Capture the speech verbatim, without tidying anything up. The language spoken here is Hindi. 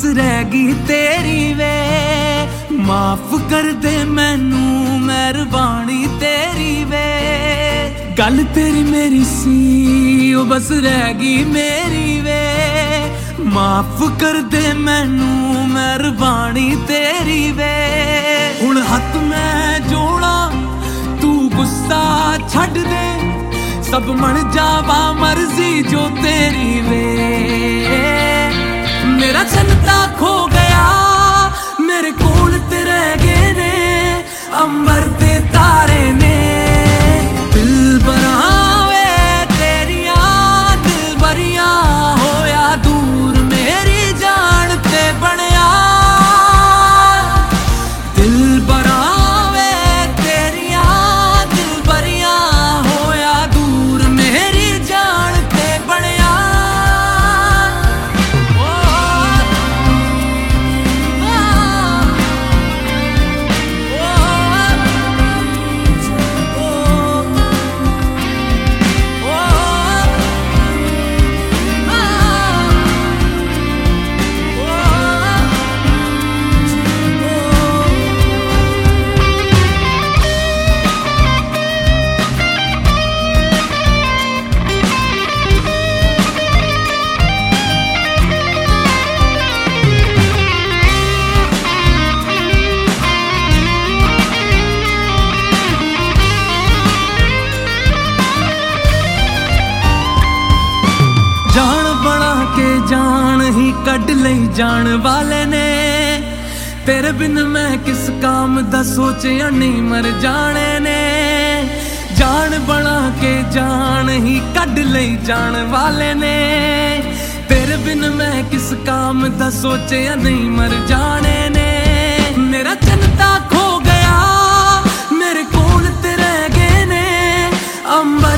बस रहेगी तेरी वे। माफ कर दे मैनू मेहरबानी तेरी वे। गल तेरी मेरी सी ओ बस रहेगी मेरी वे। माफ कर दे मैनू मेहरबानी तेरी वे। हुण हथ मैं जोड़ा तू गुस्सा छड्ड दे। सब मन जावा मर्जी जो तेरी वे। मेरा चन्नता खो गया मेरे कोल ते रह गए ने अंबर ते तारे ने। दिल बरावे तेरिया दिल बरिया होया दूर मेरी जान ते बनया। दिल बरावे तेरिया दिल बरिया होया दूर मेरी जान ते बनया। जान बना के जान ही कड लई जान वाले ने। तेरे बिन मैं किस काम दा सोचिया नहीं मर जाने ने। जान बना के जान ही कड लई जान वाले ने। तेरे बिन मैं किस काम दा सोचिया नहीं मर जाने ने। मेरा चन्नता खो गया मेरे कोल ते रह गए ने अंबर